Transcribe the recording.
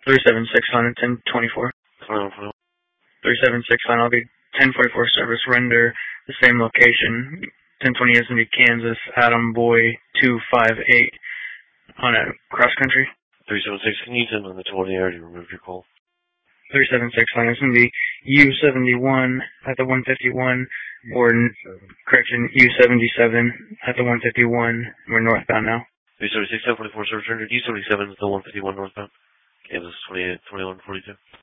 376 on 1024. 376 on, I'll be 1044 service render, the same location. 1020 SMD Kansas, Adam Boy 258 on a cross country. 376, can you send on the 20 already removed your call? 376 on SMD U71 at the 151, or correction, U77 at the 151. We're northbound now. 376, 1044 service render, U77 at the 151 northbound. Kansas 28, 21, 42.